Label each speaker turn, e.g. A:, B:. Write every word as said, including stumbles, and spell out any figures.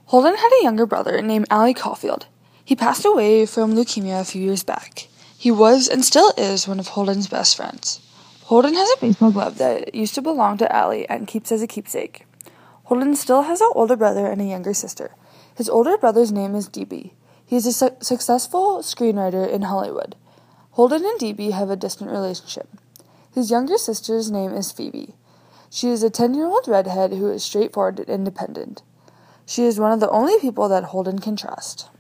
A: Holden had a younger brother named Allie Caulfield. He passed away from leukemia a few years back. He was and still is one of Holden's best friends. Holden has a baseball glove that used to belong to Allie and keeps as a keepsake. Holden still has an older brother and a younger sister. His older brother's name is D B. He is a su- successful screenwriter in Hollywood. Holden and D B have a distant relationship. His younger sister's name is Phoebe. She is a ten-year-old redhead who is straightforward and independent. She is one of the only people that Holden can trust.